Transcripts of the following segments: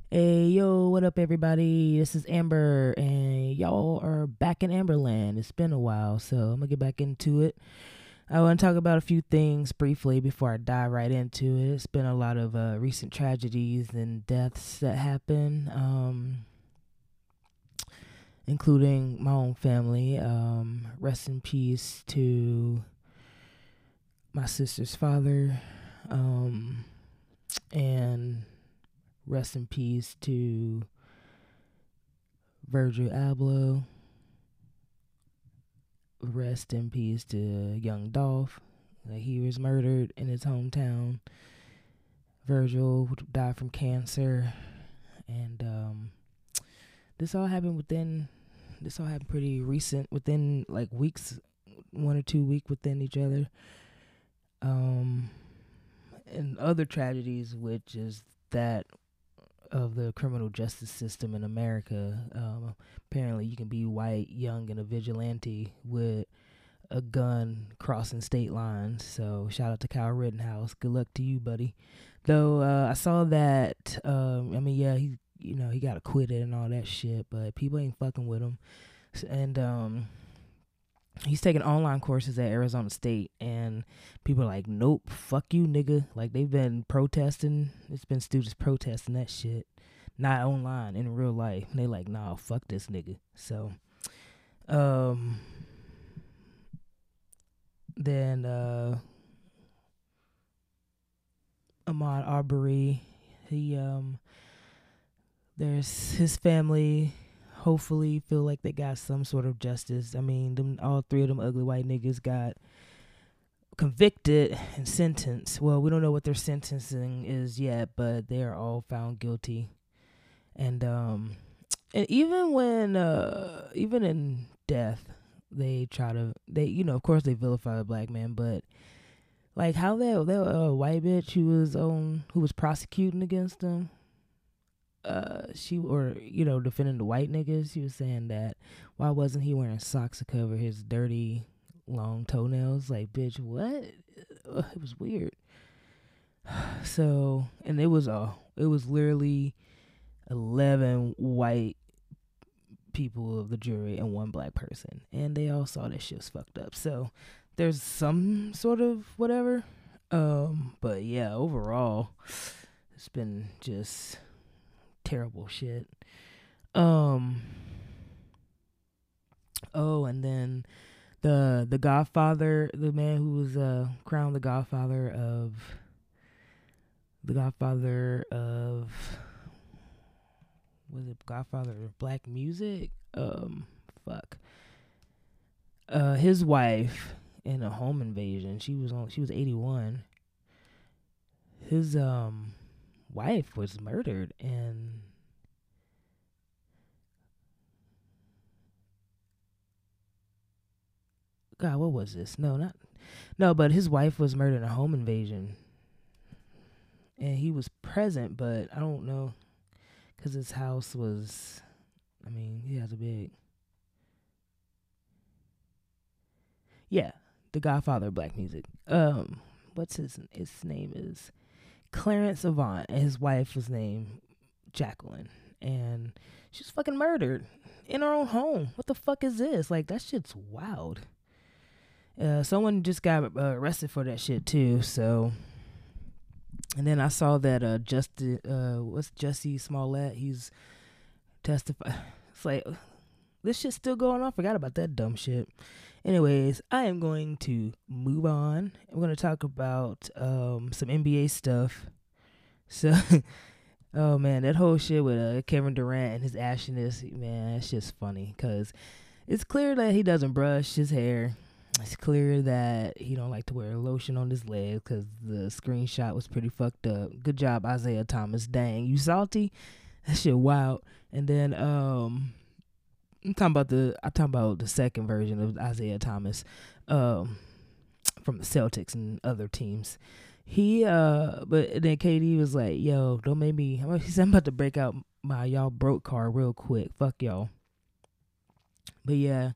Hey, yo, what up, everybody? This is Amber, and y'all are back in Amberland. It's been a while, so I'm gonna get back into it. I want to talk about a few things briefly before I dive right into it. It's been a lot of recent tragedies and deaths that happen, including my own family. Rest in peace to my sister's father, um, and rest in peace to Virgil Abloh. Rest in peace to young Dolph. He was murdered in his hometown. Virgil died from cancer, and this all happened within. This all happened pretty recent, within like weeks, 1 or 2 weeks within each other. Um, and other tragedies, which is that of the criminal justice system in America. Apparently, you can be white, young, and a vigilante with a gun crossing state lines. So shout out to Kyle Rittenhouse. Good luck to you, buddy. Though I saw that. I mean, yeah, he got acquitted and all that shit, but people ain't fucking with him. And he's taking online courses at Arizona State, and people are like, "Nope, fuck you, nigga." Like they've been protesting. It's been students protesting that shit, not online, in real life. And they like, "Nah, fuck this nigga." So, um, then Ahmaud Arbery. He there's his family hopefully feel like they got some sort of justice. I mean, them all three of them ugly white niggas got convicted and sentenced. Well, we don't know what their sentencing is yet, but they are all found guilty. And even when even in death, they try to of course they vilify the black man, but like how that white bitch who was prosecuting against them, she or defending the white niggas. She was saying that why wasn't he wearing socks to cover his dirty long toenails? Like, bitch, what? It was weird. So, and it was literally 11 white people of the jury and one black person, and they all saw that shit was fucked up. So, there's some sort of whatever. But yeah, overall, it's been just terrible shit. Um. Oh, and then the Godfather, the man who was crowned the Godfather of was it Godfather of Black music? Fuck. His wife in a home invasion. She was 81. His wife was murdered, and God, what was this? No, but his wife was murdered in a home invasion, and he was present, but I don't know because his house was. I mean, he has a big. Yeah, the Godfather of Black music. What's his name is Clarence Avant, and his wife was named Jacqueline, and she was fucking murdered in her own home. What the fuck is this? Like that shit's wild. Someone just got arrested for that shit too. So, and then I saw that what's Jesse Smollett? He's testified. It's like this shit's still going on. Forgot about that dumb shit. Anyways, I am going to move on. I'm going to talk about some NBA stuff. So, oh man, that whole shit with Kevin Durant and his ashiness, man, that's just funny because it's clear that he doesn't brush his hair. It's clear that he don't like to wear lotion on his legs because the screenshot was pretty fucked up. Good job, Isaiah Thomas. Dang, you salty? That shit wild. And then I'm talking about the second version of Isaiah Thomas, from the Celtics and other teams. But then KD was like, "Yo, don't make me." He said, "I'm about to break out my y'all broke card real quick. Fuck y'all." But yeah,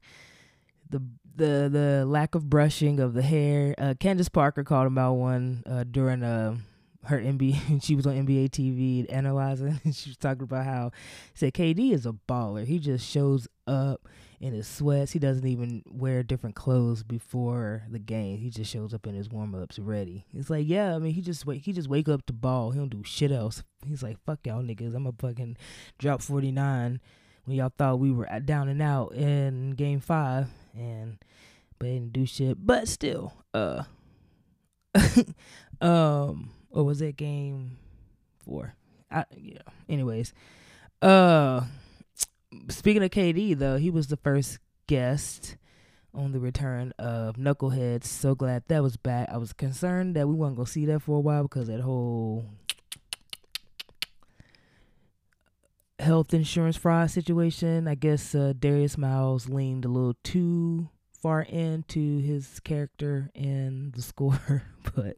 the lack of brushing of the hair. Candace Parker called him out one during her NBA. She was on NBA TV analyzing. And she was talking about how said KD is a baller. He just shows up in his sweats. He doesn't even wear different clothes before the game. He just shows up in his warm ups ready. It's like, yeah, I mean, he just wake up to ball. He don't do shit else. He's like, fuck y'all niggas. I'm gonna fucking drop 49 when y'all thought we were down and out in Game 5, but he didn't do shit. But still, or was it Game 4? Yeah. Anyways, speaking of KD though, he was the first guest on the return of Knuckleheads. So glad that was back. I was concerned that we weren't gonna see that for a while because that whole health insurance fraud situation. I guess Darius Miles leaned a little too far into his character and the score, but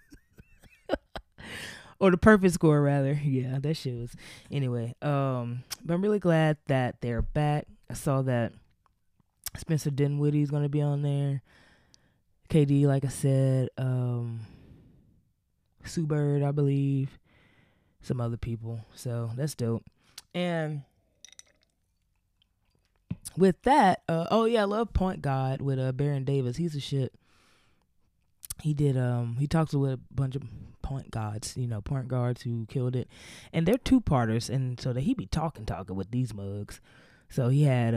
or the perfect score rather. Yeah, that shit was anyway. But I'm really glad that they're back. I saw that Spencer Dinwiddie's gonna be on there. KD, like I said, Sue Bird, I believe, some other people. So that's dope. And with that, oh yeah, I love Point God with Baron Davis. He's a shit. He did he talks with a bunch of point guards who killed it. And they're two-parters, and so that he be talking with these mugs. So he had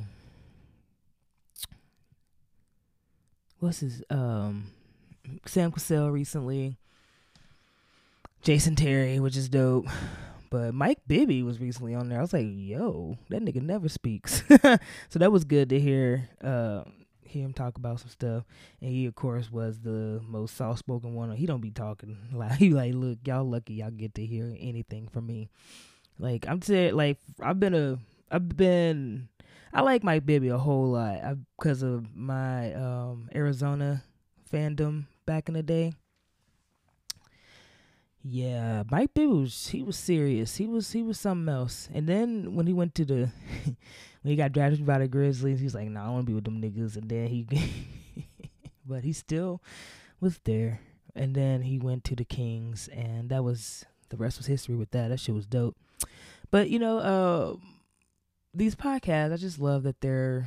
what's his Sam Cassell recently. Jason Terry, which is dope. But Mike Bibby was recently on there. I was like, yo, that nigga never speaks. So that was good to hear him talk about some stuff. And he, of course, was the most soft-spoken one. He don't be talking loud. He like, look, y'all lucky y'all get to hear anything from me. Like, I'm saying, like, I like Mike Bibby a whole lot because of my Arizona fandom back in the day. Yeah, Mike Bibby was serious. He was something else. And then when he went to when he got drafted by the Grizzlies, he was like, nah, I want to be with them niggas. And then but he still was there. And then he went to the Kings, and the rest was history with that. That shit was dope. But, these podcasts, I just love that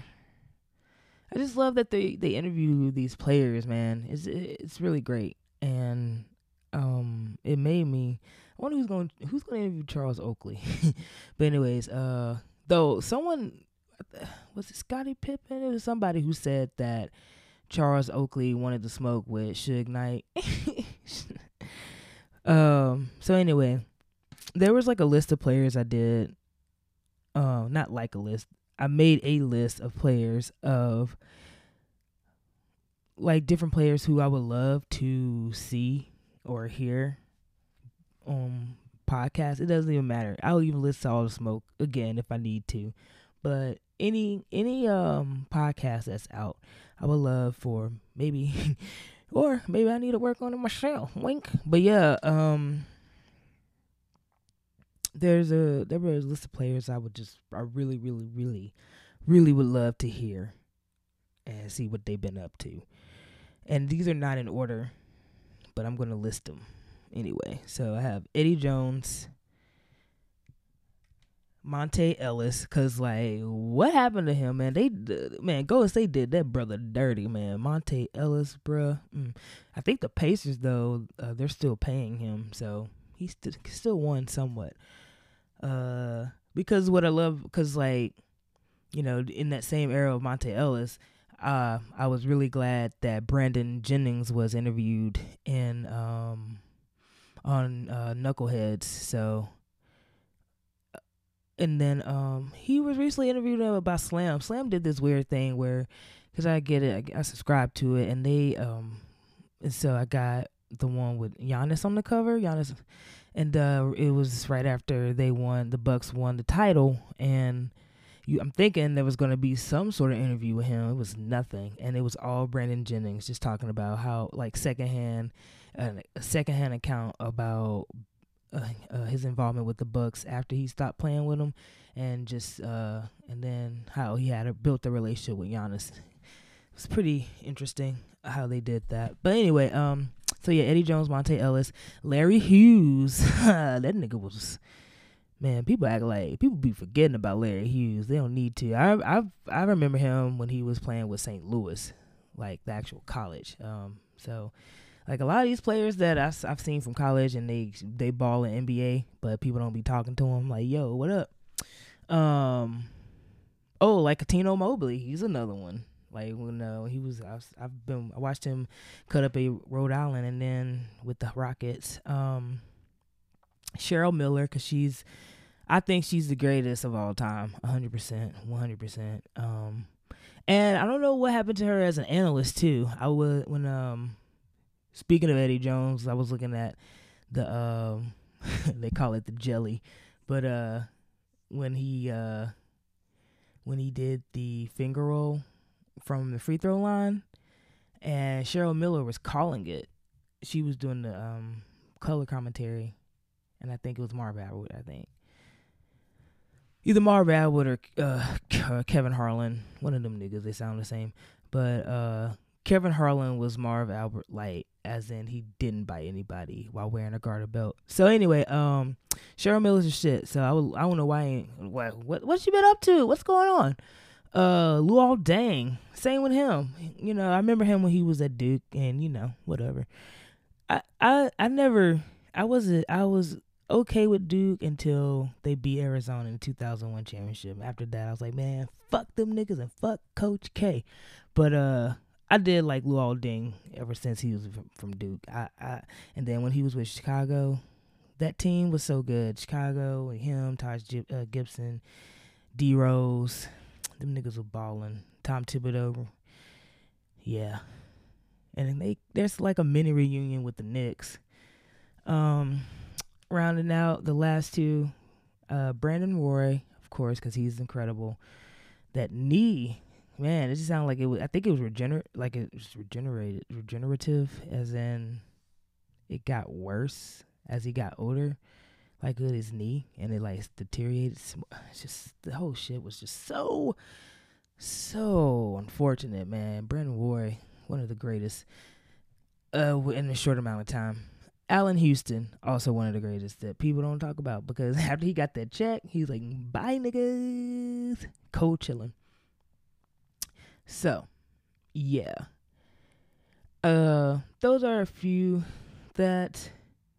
they interview these players, man. It's really great. And it made me. I wonder who's gonna interview Charles Oakley. But anyways, though someone was it Scottie Pippen? It was somebody who said that Charles Oakley wanted to smoke with Suge Knight. So anyway, there was like a list of players I did. Not like a list. I made a list of players of like different players who I would love to see or hear on podcasts. It doesn't even matter. I'll even list All the Smoke again if I need to. But any podcast that's out, I would love for maybe or maybe I need to work on it myself. Wink. But yeah, there was a list of players I really, really, really, really would love to hear and see what they've been up to. And these are not in order, but I'm going to list them anyway. So I have Eddie Jones, Monte Ellis, because, like, what happened to him, man? Golden State did that brother dirty, man. Monte Ellis, bruh. I think the Pacers, though, they're still paying him, so he still won somewhat. Because what I love, because, like, in that same era of Monte Ellis, I was really glad that Brandon Jennings was interviewed on Knuckleheads. So, and then he was recently interviewed about Slam. Slam did this weird thing where, because I get it, I subscribed to it, and they and so I got the one with Giannis on the cover. Giannis, and it was right after the Bucks won the title, and I'm thinking there was going to be some sort of interview with him. It was nothing. And it was all Brandon Jennings just talking about how, like, secondhand account about his involvement with the Bucks after he stopped playing with them, and just and then how he had built a relationship with Giannis. It was pretty interesting how they did that. But anyway, So yeah, Eddie Jones, Monte Ellis, Larry Hughes. That nigga was, man. People act like people be forgetting about Larry Hughes. They don't need to. I remember him when he was playing with St. Louis, like the actual college. So like a lot of these players that I've seen from college and they ball in NBA, but people don't be talking to them. Like, yo, what up? Oh, like Tino Mobley, he's another one. Like when he was, I watched him cut up a Rhode Island, and then with the Rockets, Cheryl Miller, cause I think she's the greatest of all time, 100%, 100%. And I don't know what happened to her as an analyst too. Speaking of Eddie Jones, I was looking at the they call it the jelly, but when he did the finger roll from the free throw line, and Cheryl Miller was calling it. She was doing the color commentary, and I think it was Marv Atwood. I think either Marv Atwood or Kevin Harlan. One of them niggas. They sound the same, but Kevin Harlan was Marv Albert Light, as in he didn't bite anybody while wearing a garter belt. So anyway, Cheryl Miller's a shit. So I don't know what she been up to? What's going on? Luol Deng, same with him. You know, I remember him when he was at Duke, and you know, whatever. I was okay with Duke until they beat Arizona in the 2001 championship. After that, I was like, man, fuck them niggas and fuck Coach K. But I did like Luol Deng ever since he was from Duke. And then when he was with Chicago, that team was so good. Chicago and him, Taj Gibson, D Rose. Them niggas were balling. Tom Thibodeau. Yeah. And there's like a mini reunion with the Knicks. Rounding out the last two, Brandon Roy, of course, because he's incredible. That knee, man, it just sounded like it was, I think it was regenerative, as in it got worse as he got older. Like with his knee, and it like deteriorated. It's just the whole shit was just so unfortunate, man. Brandon Roy, one of the greatest, in a short amount of time. Allen Houston, also one of the greatest that people don't talk about, because after he got that check, he's like, bye niggas, cold chilling. So, yeah. Those are a few that.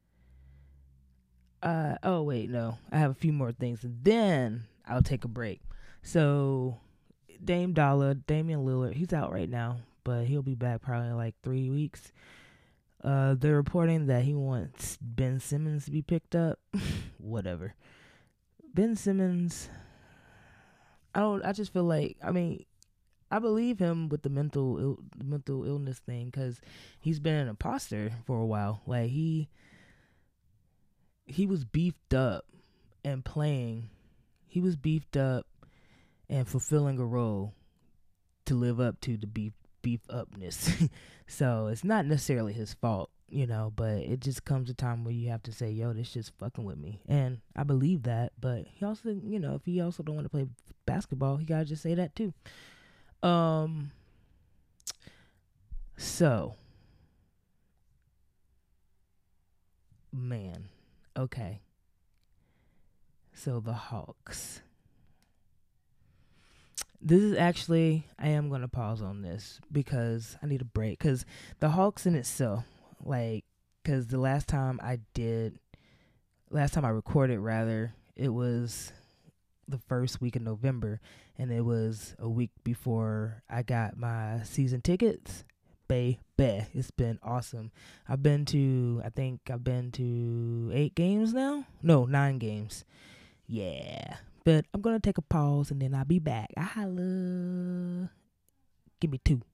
Oh wait, no. I have a few more things, and then I'll take a break. So, Damian Lillard, he's out right now, but he'll be back probably in like 3 weeks. They're reporting that he wants Ben Simmons to be picked up. Whatever. Ben Simmons, I just feel like, I mean, I believe him with the mental illness thing, because he's been an imposter for a while. Like he was beefed up and playing. He was beefed up and fulfilling a role to live up to the beef upness. So it's not necessarily his fault, you know, but it just comes a time where you have to say, yo, this shit's fucking with me. And I believe that, but he also, you know, if he also don't want to play basketball, he gotta just say that too. So, man, okay. So the Hawks. This is actually, I am going to pause on this because I need a break. Because the Hawks in itself, like, because the last time I recorded, rather, it was the first week of November. And it was a week before I got my season tickets. Baby, it's been awesome. I think I've been to 8 games now. No, 9 games. Yeah. But I'm going to take a pause and then I'll be back. I holla. Give me 2.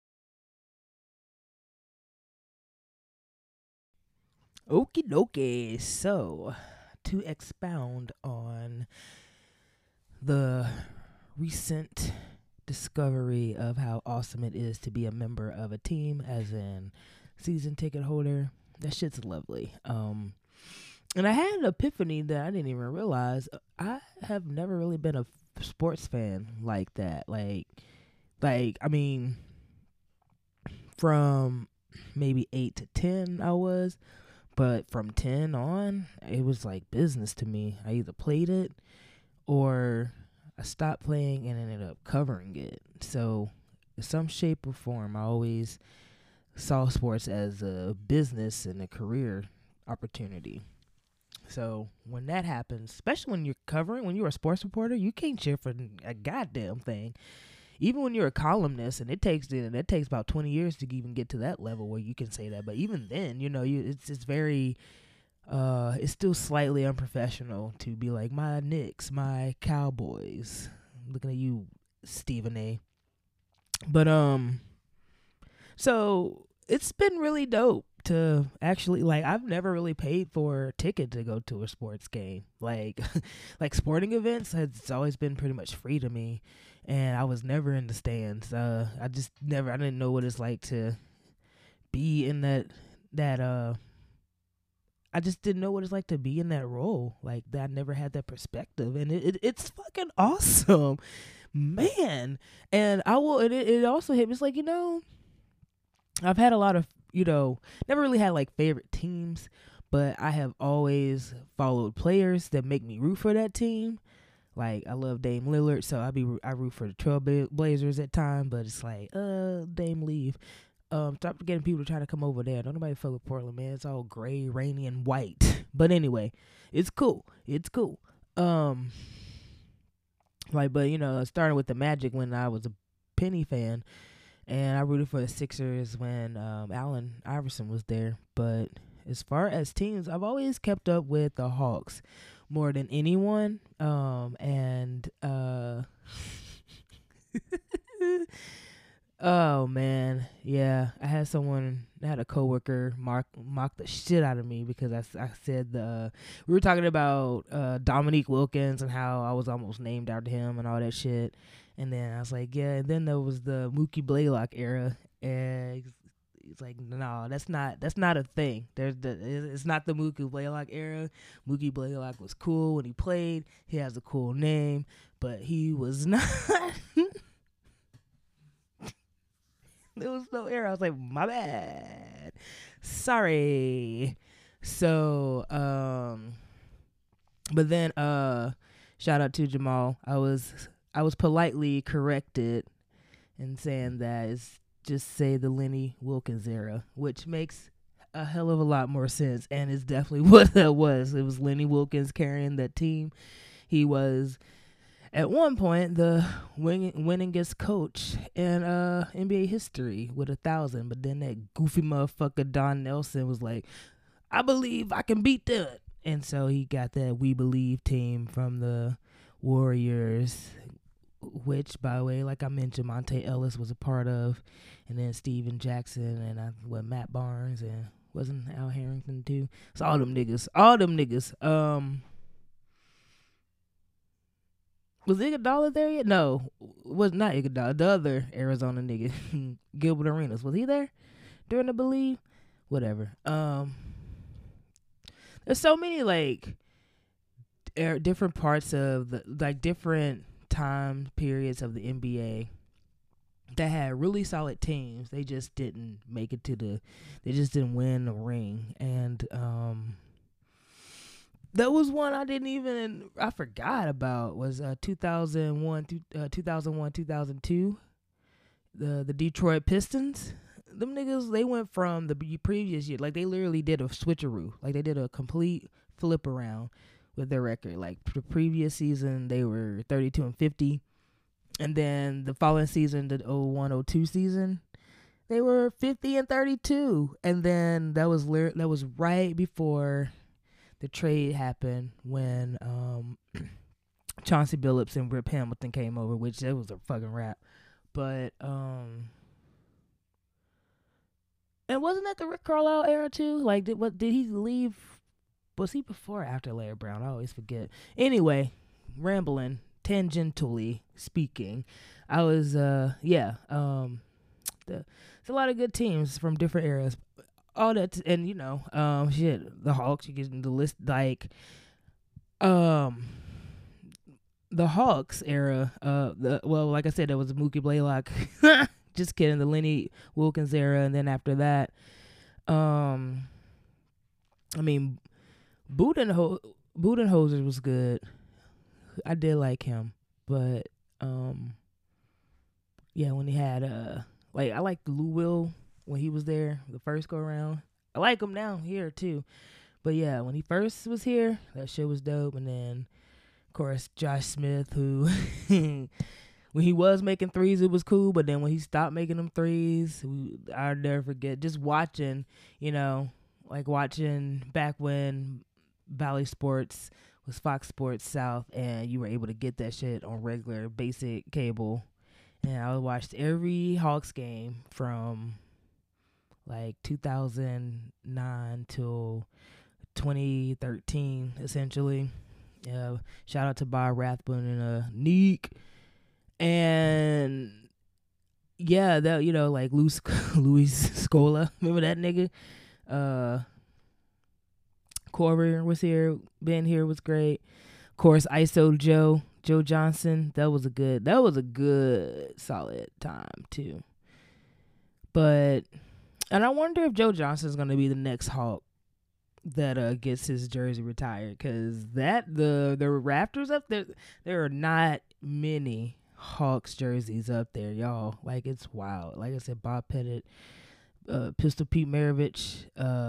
Okie dokie. So, to expound on the recent discovery of how awesome it is to be a member of a team, as in season ticket holder, that shit's lovely. And I had an epiphany that I didn't even realize. I have never really been a sports fan like that. Like I mean, from maybe 8 to 10 I was. But from 10 on, it was like business to me. I either played it or I stopped playing and ended up covering it. So, in some shape or form, I always saw sports as a business and a career opportunity. So, when that happens, especially when you're a sports reporter, you can't cheer for a goddamn thing. Even when you're a columnist, and it takes about 20 years to even get to that level where you can say that. But even then, it's very it's still slightly unprofessional to be like, my Knicks, my Cowboys. I'm looking at you, Stephen A. But so it's been really dope to actually, like, I've never really paid for a ticket to go to a sports game. Like like sporting events, it's always been pretty much free to me, and I was never in the stands. I didn't know what it's like to be in that I just didn't know what it's like to be in that role. Like, that I never had that perspective, and it's fucking awesome, man. And it also hit me. It's like, I've had a lot of, never really had like favorite teams, but I have always followed players that make me root for that team. Like, I love Dame Lillard, so I root for the Trailblazers at time, but it's like, Dame leave. Stop getting people trying to come over there. Don't nobody fuck with Portland, man. It's all gray, rainy, and white. But anyway, it's cool. It's cool. Starting with the Magic when I was a Penny fan, and I rooted for the Sixers when Allen Iverson was there. But as far as teams, I've always kept up with the Hawks more than anyone. Oh man, yeah. I had a coworker mock the shit out of me because I said we were talking about Dominique Wilkins and how I was almost named after him and all that shit, and then I was like, yeah. And then there was the Mookie Blaylock era, and it's like, no, that's not a thing. It's not the Mookie Blaylock era. Mookie Blaylock was cool when he played. He has a cool name, but he was not. There was no era. I was like, my bad. Sorry. So, but then, shout out to Jamal. I was politely corrected in saying that it's just say the Lenny Wilkins era, which makes a hell of a lot more sense, and it's definitely what that was. It was Lenny Wilkins carrying that team. He was, at one point, the winningest coach in NBA history with 1,000. But then that goofy motherfucker Don Nelson was like, I believe I can beat that. And so he got that We Believe team from the Warriors, which, by the way, like I mentioned, Monte Ellis was a part of. And then Steven Jackson and Matt Barnes, and wasn't Al Harrington too. So all them niggas. Was Iguodala there yet? No, was not Iguodala. The other Arizona nigga, Gilbert Arenas. Was he there during the Believe? Whatever. There's so many like different parts of different time periods of the NBA that had really solid teams. They just didn't make it they just didn't win the ring. And that was one I forgot about, was 2001, 2002, the Detroit Pistons. Them niggas, they went from the previous year, like they literally did a switcheroo. Like they did a complete flip around with their record. Like the previous season, they were 32-50. And then the following season, the 01-02 season, they were 50-32. And then that was right before the trade happened when Chauncey Billups and Rip Hamilton came over, which that was a fucking wrap. But and wasn't that the Rick Carlisle era too? Like, did he leave? Was he before or after Larry Brown? I always forget. Anyway, rambling, tangentially speaking, I was there's a lot of good teams from different eras. All that, and the Hawks. You get the list, like, the Hawks era. Like I said, there was Mookie Blaylock. just kidding, the Lenny Wilkens era, and then after that, I mean, Budenholzer was good. I did like him, but yeah, when he had like I liked Lou Will when he was there the first go around. I like him now here too, but yeah, when he first was here, that shit was dope. And then of course Josh Smith, who when he was making threes, it was cool, but then when he stopped making them threes, I'll never forget just watching, like watching back when Valley Sports was Fox Sports South, and you were able to get that shit on regular basic cable. And I watched every Hawks game from like 2009 till 2013, essentially. Shout out to Bob Rathbun and Neek. And yeah, that like Luis Scola, remember that nigga? Corver was here, been here, was great. Of course, ISO Joe Johnson. That was a good solid time too. And I wonder if Joe Johnson's gonna be the next Hawk that gets his jersey retired, because the Raptors up there are not many Hawks jerseys up there, y'all. Like, it's wild. Like I said, Bob Pettit, Pistol Pete Maravich,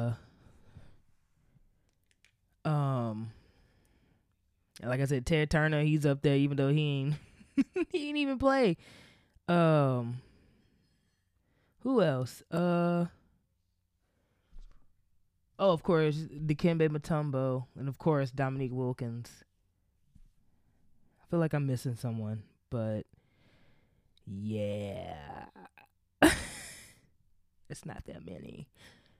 like I said, Ted Turner, he's up there even though he ain't he ain't even play. Who else? Of course, Dikembe Mutombo, and of course Dominique Wilkins. I feel like I'm missing someone, but yeah. It's not that many.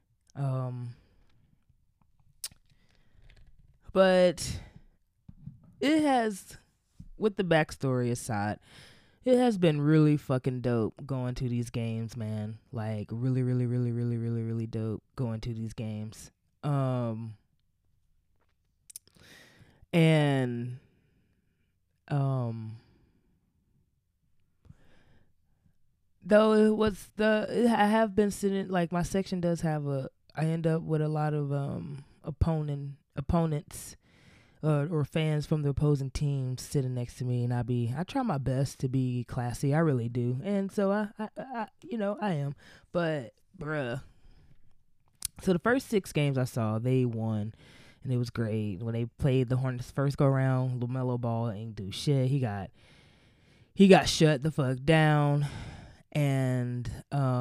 But it has, with the backstory aside, it has been really fucking dope going to these games, man. Like, really, really, really, really, really, really dope going to these games. Though I have been sitting, like, my section does have I end up with a lot of opponents or fans from the opposing teams sitting next to me, and I try my best to be classy. I really do. And so I am. But bruh. So the first 6 games I saw, they won, and it was great. When they played the Hornets first go around, LaMelo Ball ain't do shit. He got shut the fuck down. And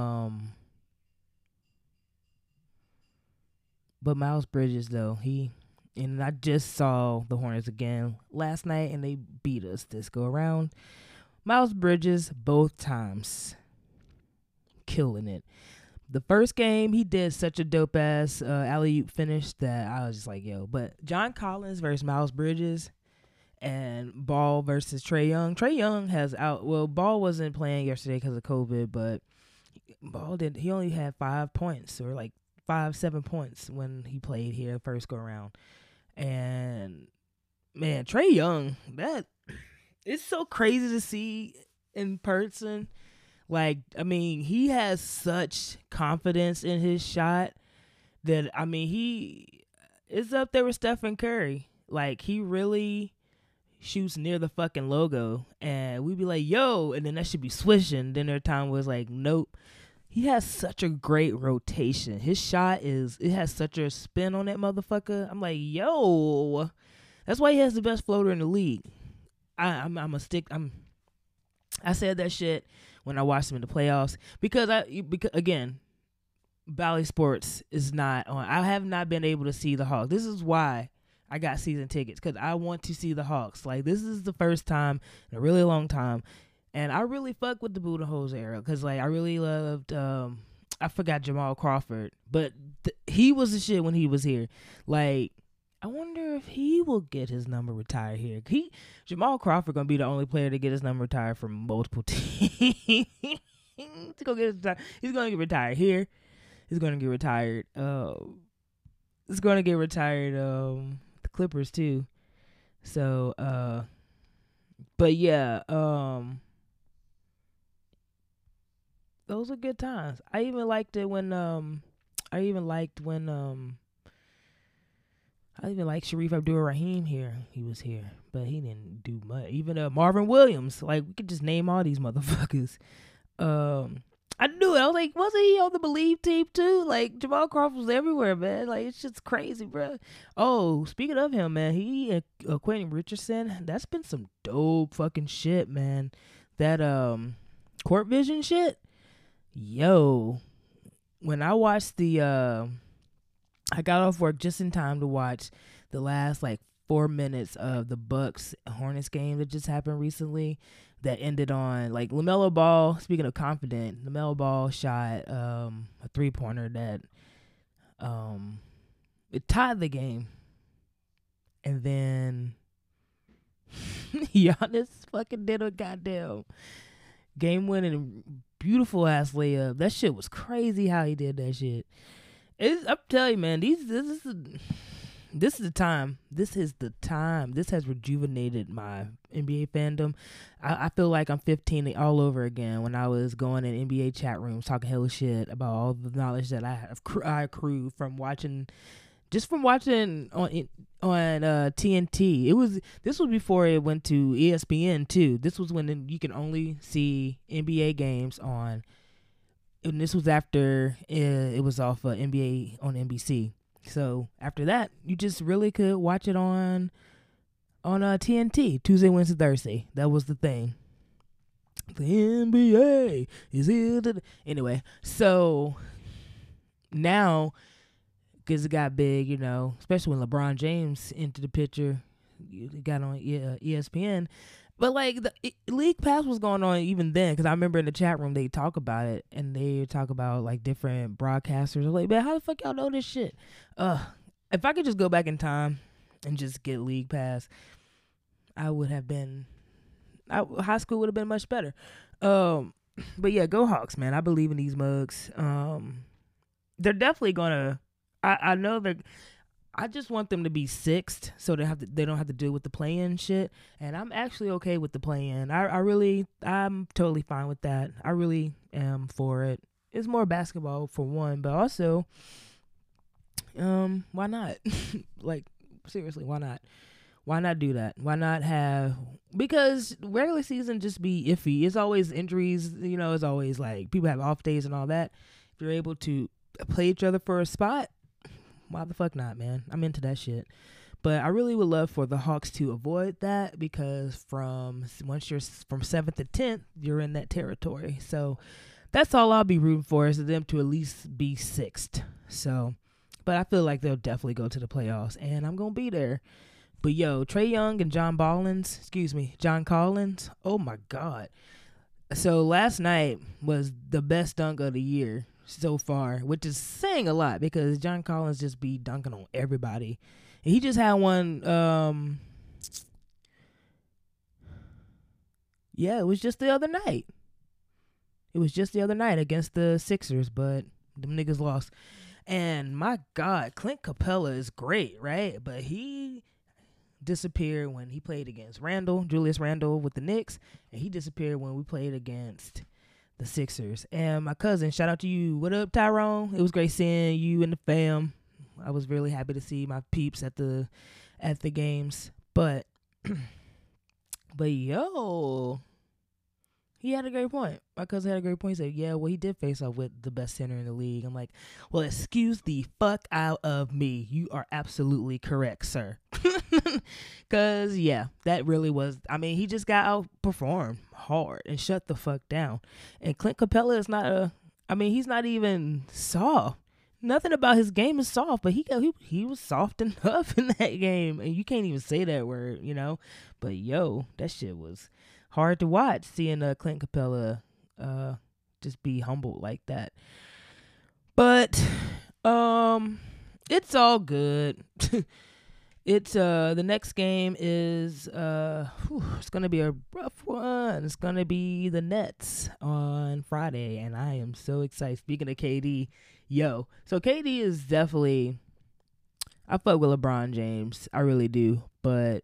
but Miles Bridges, though, and I just saw the Hornets again last night, and they beat us this go around. Miles Bridges, both times, killing it. The first game, he did such a dope-ass alley-oop finish that I was just like, yo. But John Collins versus Miles Bridges and Ball versus Trae Young. Trae Young Ball wasn't playing yesterday because of COVID, but Ball he only had 5 points, or like 7 points when he played here first go around. And man, Trae Young, it's so crazy to see in person. Like, I mean, he has such confidence in his shot that, I mean, he is up there with Stephen Curry. Like, he really shoots near the fucking logo, and we'd be like, yo, and then that should be swishing. Then there time was like, nope. He has such a great rotation. His shot it has such a spin on that motherfucker. I'm like, yo, that's why he has the best floater in the league. I said that shit when I watched him in the playoffs, because again, Valley Sports is not on. I have not been able to see the Hawks. This is why I got season tickets, because I want to see the Hawks. Like, this is the first time in a really long time, and I really fuck with the Budenholzer era, because like I really loved. I forgot Jamal Crawford, but he was the shit when he was here. Like, I wonder if he will get his number retired here. Jamal Crawford gonna be the only player to get his number retired from multiple teams. He's gonna get retired here. He's gonna get retired. He's gonna get retired. The Clippers too. So, but yeah. those were good times. I even liked it when I even liked when I even like Sharif Abdul-Rahim here. He was here, but he didn't do much. Even Marvin Williams, like we could just name all these motherfuckers. I knew it. I was like, wasn't he on the Believe team too? Like Jamal Crawford was everywhere, man. Like it's just crazy, bro. Oh, speaking of him, man, he and Quentin Richardson. That's been some dope fucking shit, man. That Court Vision shit. Yo, when I watched I got off work just in time to watch the last like 4 minutes of the Bucks Hornets game that just happened recently. That ended on like LaMelo Ball. Speaking of confident, LaMelo Ball shot a 3-pointer that it tied the game, and then Giannis fucking did a goddamn game-winning beautiful ass layup. That shit was crazy how he did that shit. I'm telling you, man, this is the time. This is the time. This has rejuvenated my NBA fandom. I feel like I'm 15 all over again when I was going in NBA chat rooms talking hella shit about all the knowledge that I accrued from watching on TNT. This was before it went to ESPN too. This was when you can only see NBA games on. And this was after it was off NBA on NBC. So after that, you just really could watch it on TNT Tuesday, Wednesday, Thursday. That was the thing. The NBA is here. Anyway, so now because it got big, you know, especially when LeBron James entered the picture, it got on ESPN. But like League Pass was going on even then, because I remember in the chat room they talk about it, and they talk about like different broadcasters. I'm like, man, how the fuck y'all know this shit? If I could just go back in time and just get League Pass, I would have been. High school would have been much better. But yeah, go Hawks, man. I believe in these mugs. They're definitely gonna. I know that. I just want them to be sixth, so they don't have to deal with the play-in shit. And I'm actually okay with the play-in. I'm totally fine with that. I really am for it. It's more basketball for one, but also, why not? Like seriously, why not? Why not do that? Why not have? Because regular season just be iffy. It's always injuries. You know, it's always like people have off days and all that. If you're able to play each other for a spot, why the fuck not, man? I'm into that shit. But I really would love for the Hawks to avoid that, because once you're from 7th to 10th, you're in that territory. So that's all I'll be rooting for, is them to at least be 6th. So, but I feel like they'll definitely go to the playoffs, and I'm going to be there. But yo, Trae Young and John Collins, oh my God. So last night was the best dunk of the year so far, which is saying a lot, because John Collins just be dunking on everybody. And he just had one, it was just the other night. It was just the other night against the Sixers, but them niggas lost. And my God, Clint Capella is great, right? But he disappeared when he played against Julius Randle with the Knicks, and he disappeared when we played against the Sixers. And my cousin, shout out to you. What up, Tyrone? It was great seeing you and the fam. I was really happy to see my peeps at the games. But yo, he had a great point. My cousin had a great point. He said, yeah, well, he did face off with the best center in the league. I'm like, well, excuse the fuck out of me. You are absolutely correct, sir. Because, yeah, that really was, I mean, he just got outperformed hard and shut the fuck down. And Clint Capella is he's not even soft. Nothing about his game is soft, but he was soft enough in that game. And you can't even say that word, you know. But, yo, that shit was hard to watch, seeing Clint Capella just be humbled like that. But it's all good. It's the next game is it's gonna be a rough one. It's gonna be the Nets on Friday, and I am so excited. Speaking of KD, so KD is definitely, I fuck with LeBron James, I really do, but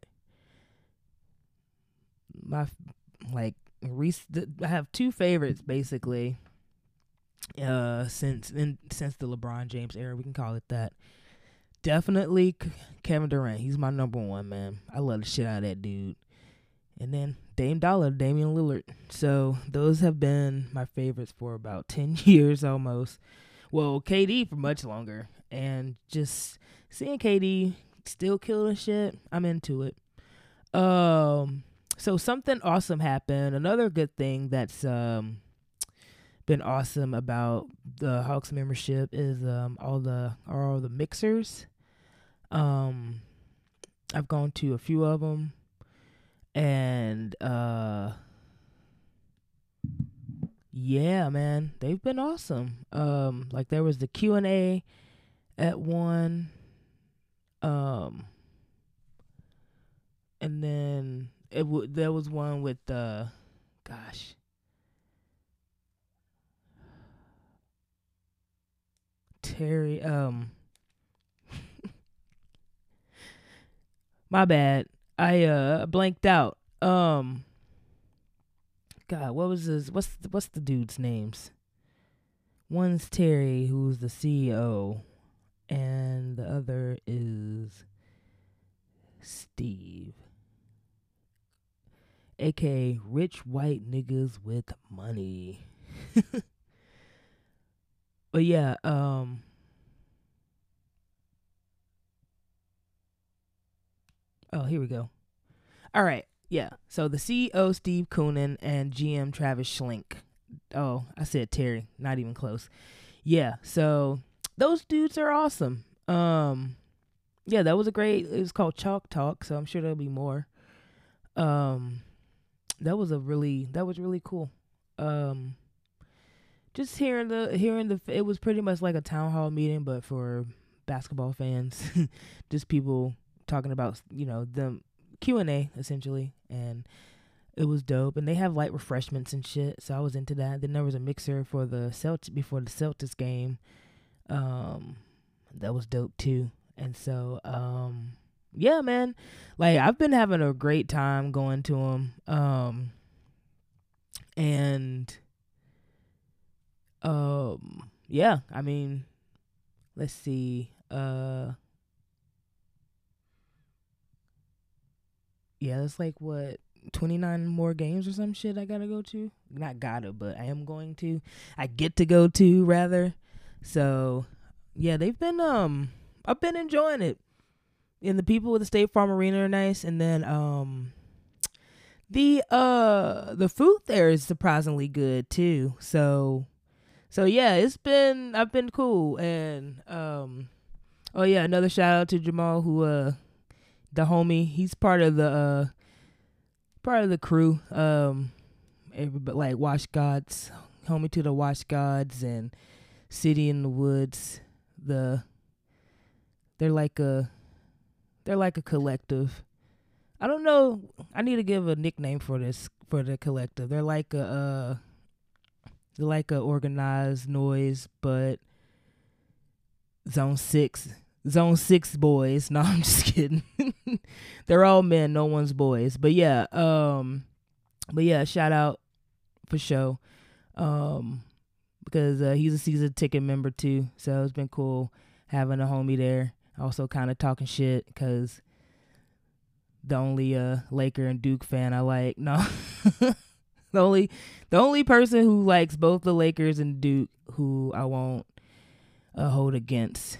I have two favorites basically. since the LeBron James era, we can call it that. Definitely Kevin Durant. He's my number one, man. I love the shit out of that dude. And then Damian Lillard. So those have been my favorites for about 10 years almost. Well, KD for much longer. And just seeing KD still killing shit, I'm into it. So something awesome happened. Another good thing that's been awesome about the Hawks membership is all the mixers. I've gone to a few of them, and yeah, man, they've been awesome. Like there was the Q&A at one, and then there was one with gosh, Terry. My bad. I blanked out. God, what was his? What's the dude's names? One's Terry, who's the CEO, and the other is Steve, aka Rich White Niggas with Money. But yeah, oh, here we go. All right. Yeah. So the CEO, Steve Koonin, and GM Travis Schlenk. Oh, I said Terry. Not even close. Yeah. So those dudes are awesome. Yeah, that was a great. It was called Chalk Talk. So I'm sure there'll be more. Um, that was really cool. Um, just hearing the. It was pretty much like a town hall meeting, but for basketball fans. Just people talking about them Q&A essentially, and it was dope. And they have light refreshments and shit, so I was into that. Then there was a mixer for the before the Celtics game. That was dope too. And so yeah, man, like I've been having a great time going to them. And yeah, I mean, let's see. Yeah, it's like what 29 more games or some shit I gotta go to. Not gotta, but I am going to. I get to go to rather. So yeah, they've been I've been enjoying it. And the people with the State Farm Arena are nice. And then the food there is surprisingly good too. So yeah, I've been cool. And oh yeah, another shout out to Jamal who the homie. He's part of the crew. Everybody like Wash Gods, homie to the Wash Gods and City in the Woods. They're like a collective. I don't know. I need to give a nickname for the collective. They're like a organized noise, but Zone 6 boys. No, I'm just kidding. They're all men, no one's boys. But yeah, shout out for show. Because he's a season ticket member too. So it's been cool having a homie there. Also kind of talking shit because the only Laker and Duke fan I like. No. the only person who likes both the Lakers and Duke who I won't hold against.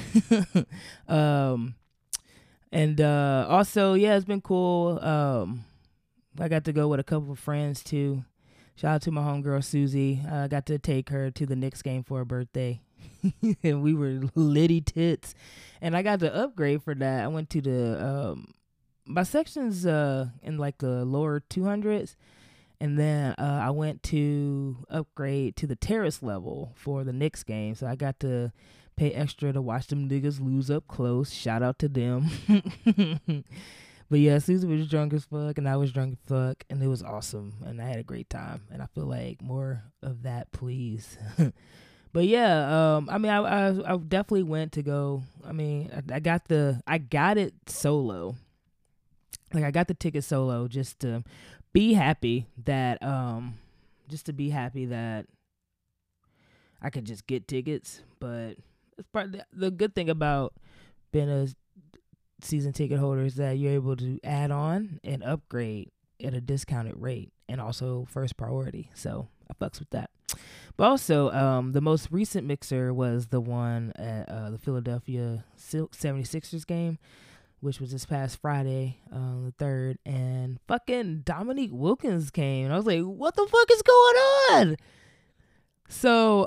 And also yeah, it's been cool. I got to go with a couple of friends too. Shout out to my homegirl Susie. I got to take her to the Knicks game for her birthday. And we were litty tits. And I got to upgrade for that. I went to the my section's in like the lower 200s. And then I went to upgrade to the terrace level for the Knicks game. So I got to pay extra to watch them niggas lose up close. Shout out to them. But yeah, Susie was drunk as fuck and I was drunk as fuck. And it was awesome. And I had a great time. And I feel like more of that, please. But yeah, I mean, I definitely went to go. I mean, I got it solo. Like I got the ticket solo just to be happy that I could just get tickets. But it's the good thing about being a season ticket holder is that you're able to add on and upgrade at a discounted rate and also first priority. So I fucks with that. But also, the most recent mixer was the one at the Philadelphia 76ers game, which was this past Friday, the 3rd. And fucking Dominique Wilkins came. And I was like, what the fuck is going on? So,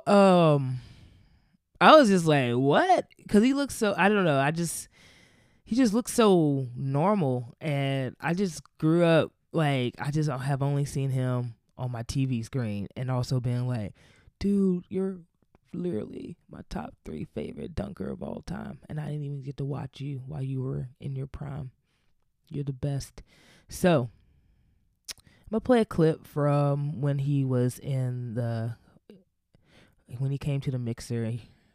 I was just like, what? Because he looks so, I don't know. He just looks so normal. And I just grew up, like, I just have only seen him on my TV screen and also been like, dude, you're literally my top 3 favorite dunker of all time. And I didn't even get to watch you while you were in your prime. You're the best. So, I'm going to play a clip from when he came to the mixer.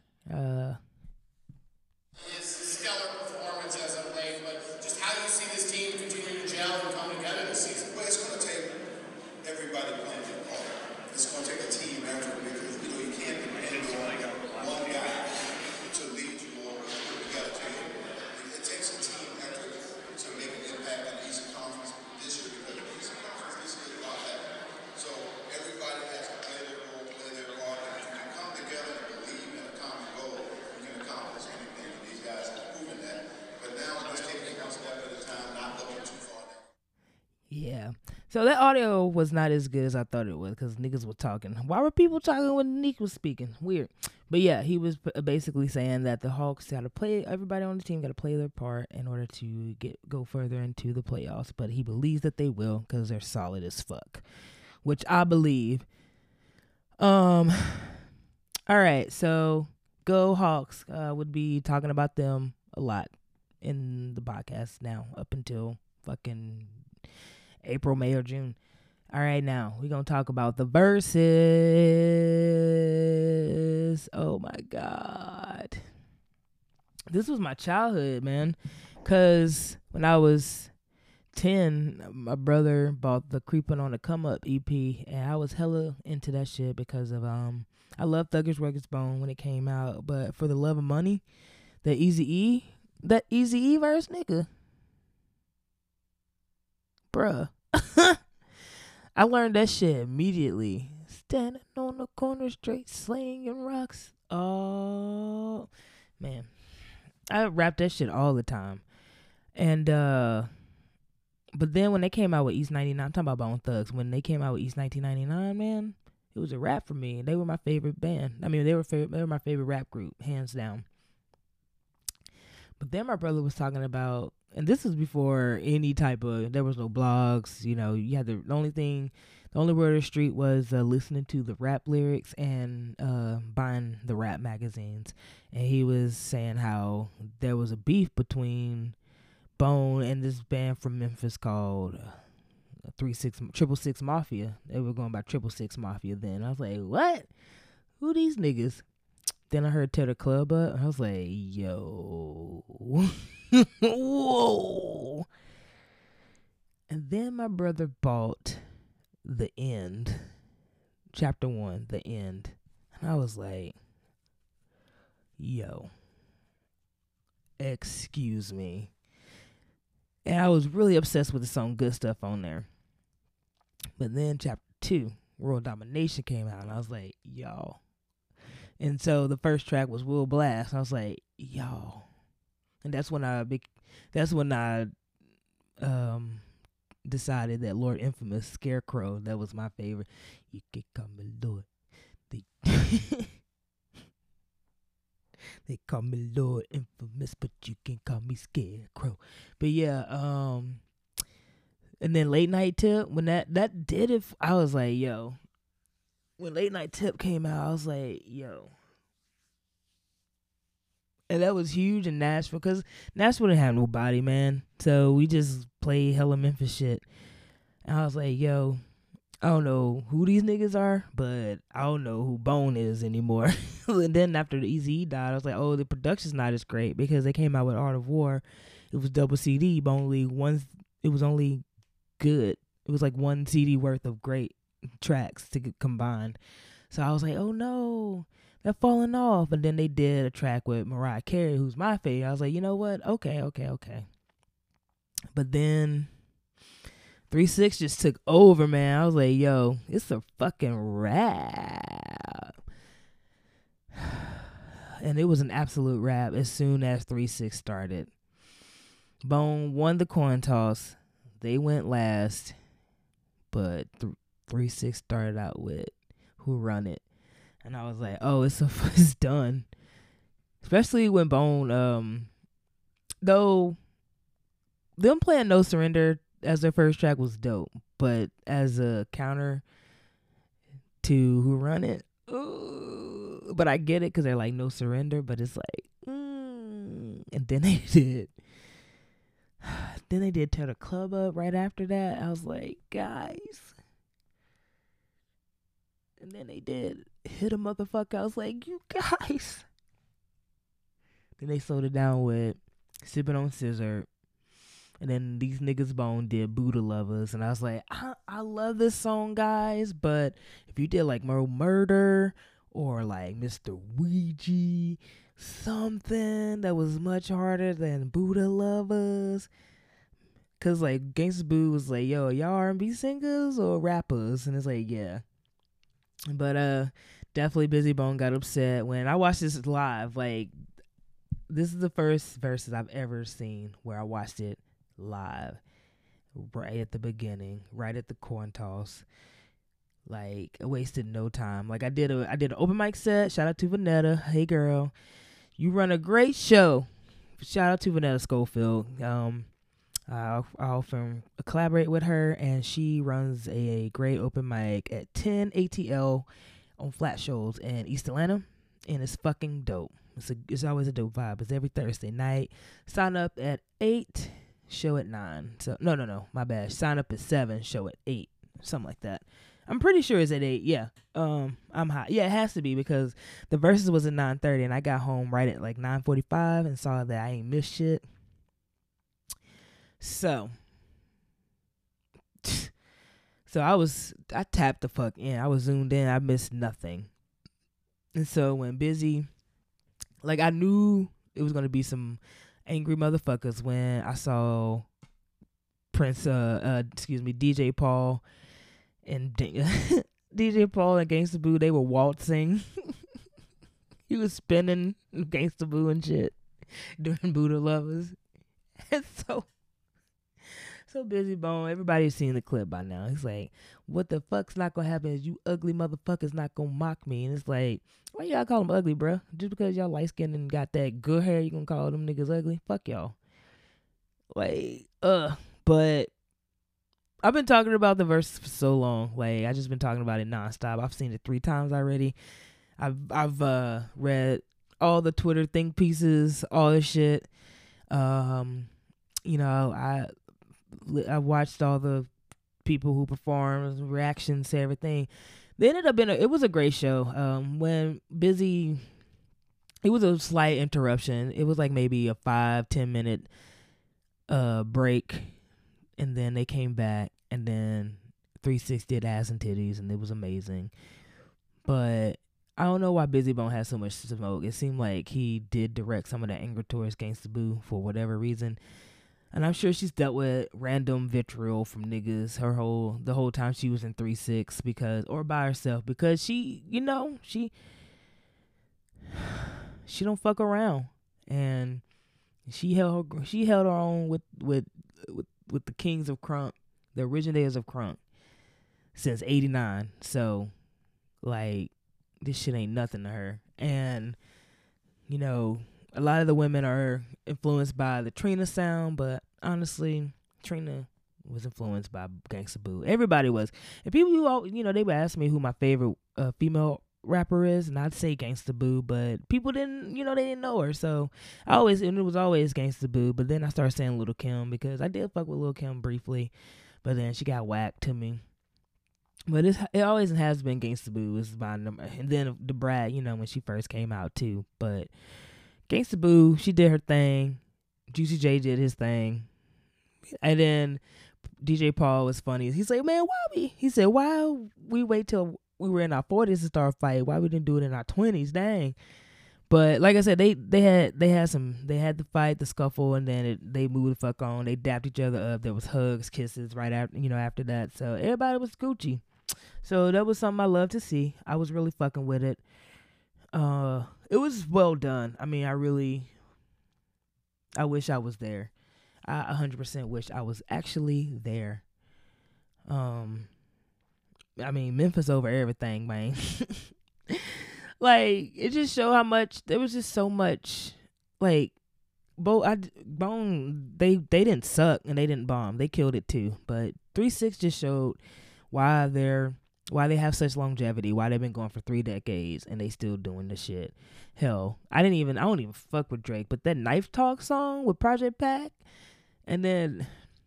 It's a stellar performance as of late, but just how do you see this team continue to gel and come together this season? Well, it's going to take everybody playing their part. It's going to take a team effort because you can't depend on one guy to lead you all. You got to take it takes a team effort to make an impact in the Eastern Conference this year because the Eastern Conference this year is a lot better. So everybody has to play their role, play their part. And if you can come together and believe in a common goal, you can accomplish anything. And these guys have proven that. But now let's take it one step at a time, not looking too far down. Yeah. So that audio was not as good as I thought it was because niggas were talking. Why were people talking when Nick was speaking? Weird. But yeah, he was basically saying that the Hawks got to play, everybody on the team got to play their part in order to go further into the playoffs. But he believes that they will because they're solid as fuck, which I believe. All right. So go Hawks. Would be talking about them a lot in the podcast now up until fucking April, May, or June. All right, now we're going to talk about the verses. Oh, my God. This was my childhood, man, because when I was 10, my brother bought the Creepin' on the Come Up EP, and I was hella into that shit because of, I love Thuggish Ruggish Bone when it came out, but For the Love of Money, that Eazy-E verse, nigga. Bruh. I learned that shit immediately. Standing on the corner straight slinging rocks. Oh, man. I rap that shit all the time. And, but then when they came out with East 99, I'm talking about Bone Thugs. When they came out with East 1999, man, it was a rap for me. They were my favorite band. I mean, they were my favorite rap group, hands down. But then my brother was talking about, and this was before any type of, there was no blogs, you know, you had the only word of the street was listening to the rap lyrics and buying the rap magazines. And he was saying how there was a beef between Bone and this band from Memphis called 666 Mafia. They were going by 666 Mafia then. I was like, what? Who these niggas? Then I heard Tear the Club Up. I was like, yo. Whoa. And then my brother bought The End. Chapter 1, The End. And I was like, yo. Excuse me. And I was really obsessed with the song Good Stuff on there. But then Chapter 2, World Domination came out. And I was like, y'all. And so the first track was Will Blast. I was like, y'all. And that's when I decided that Lord Infamous Scarecrow, that was my favorite. You can call me Lord. They call me Lord Infamous, but you can call me Scarecrow. But yeah, and then Late Night Tip, when that did it, I was like, yo. When Late Night Tip came out, I was like, yo. And that was huge in Nashville because Nashville didn't have nobody, man. So we just played hella Memphis shit. And I was like, yo, I don't know who these niggas are, but I don't know who Bone is anymore. And then after the Eazy-E died, I was like, oh, the production's not as great because they came out with Art of War. It was double CD, but it was only good. It was like one CD worth of great tracks to get combined. So I was like, oh no, that falling off. And then they did a track with Mariah Carey, who's my favorite. I was like, you know what? Okay. But then 3 6 just took over, man. I was like, yo, it's a fucking rap. And it was an absolute rap as soon as 3 6 started. Bone won the coin toss. They went last. But 3 6 started out with Who Run It. And I was like, oh, it's done. Especially when Bone, though them playing No Surrender as their first track was dope. But as a counter to Who Run It, ooh, but I get it because they're like No Surrender, but it's like, and then they did Tear the Club Up right after that. I was like, guys. And then they did Hit a Motherfucker. I was like, you guys. Then they slowed it down with Sipping on Scissor. And then these niggas Bone did Buddha Lovers. And I was like, I love this song, guys. But if you did like Murder or like Mr. Ouija, something that was much harder than Buddha Lovers. Cause like Gangsta Boo was like, yo, y'all R&B singers or rappers? And it's like, yeah. But definitely Busy Bone got upset when I watched this live. Like, this is the first verses I've ever seen where I watched it live. Right at the beginning, right at the coin toss. Like, I wasted no time. Like I did an open mic set. Shout out to Vanetta. Hey girl, you run a great show. Shout out to Vanetta Schofield. I often collaborate with her, and she runs a great open mic at 10 ATL on Flat Shoals in East Atlanta, and it's fucking dope. It's always a dope vibe. It's every Thursday night. Sign up at 8, show at 9. So no, my bad. Sign up at 7, show at 8, something like that. I'm pretty sure it's at 8. Yeah. I'm hot. Yeah, it has to be because the verses was at 9:30, and I got home right at like 9:45 and saw that I ain't missed shit. So I tapped the fuck in. I was zoomed in. I missed nothing. And so when Busy, like I knew it was going to be some angry motherfuckers when I saw DJ Paul and DJ Paul and Gangsta Boo, they were waltzing. He was spinning Gangsta Boo and shit during Buddha Lovers. And so Busy Bone, everybody's seen the clip by now. He's like, what the fuck's not gonna happen is you ugly motherfuckers not gonna mock me. And it's like, why y'all call them ugly, bruh? Just because y'all light skinned and got that good hair, you gonna call them niggas ugly? Fuck y'all. Like, but I've been talking about the verse for so long. Like, I just been talking about it nonstop. I've seen it 3 times already. I've read all the Twitter think pieces, all this shit. You know, I watched all the people who performed, reactions to everything. They ended up it was a great show. When Busy, it was a slight interruption. It was like maybe a 5-10 minute break, and then they came back, and then 3 6 did Ass and Titties, and it was amazing. But I don't know why Busy Bone has so much smoke. It seemed like he did direct some of the anger towards Gangsta Boo for whatever reason. And I'm sure she's dealt with random vitriol from niggas the whole time she was in 3 6 or by herself, because she, you know, she don't fuck around, and she held her own with the kings of crunk, the originators of crunk, since '89. So, like, this shit ain't nothing to her. And, you know, a lot of the women are influenced by the Trina sound, but honestly, Trina was influenced by Gangsta Boo. Everybody was. And people who all, you know, they would ask me who my favorite female rapper is, and I'd say Gangsta Boo, but people didn't, you know, they didn't know her. So it was always Gangsta Boo. But then I started saying Lil' Kim, because I did fuck with Lil' Kim briefly, but then she got whacked to me. But it always has been Gangsta Boo is my number. And then the Brat, you know, when she first came out too. But Gangsta Boo, she did her thing. Juicy J did his thing. And then DJ Paul was funny. He's like, man, why we wait till we were in our 40s to start fighting. Why we didn't do it in our 20s? Dang. But like I said, they had the fight, the scuffle, and then they moved the fuck on. They dapped each other up. There was hugs, kisses right after, after that. So everybody was Gucci. So that was something I love to see. I was really fucking with it. It was well done. I mean, I wish I was there. I 100% wish I was actually there. I mean, Memphis over everything, man. Like, it just showed how much, there was just so much, like, Bone, they didn't suck and they didn't bomb. They killed it too. But 3-6 just showed why they have such longevity, why they've been going for 3 decades and they still doing the shit. Hell, I don't even fuck with Drake, but that Knife Talk song with Project Pack, and then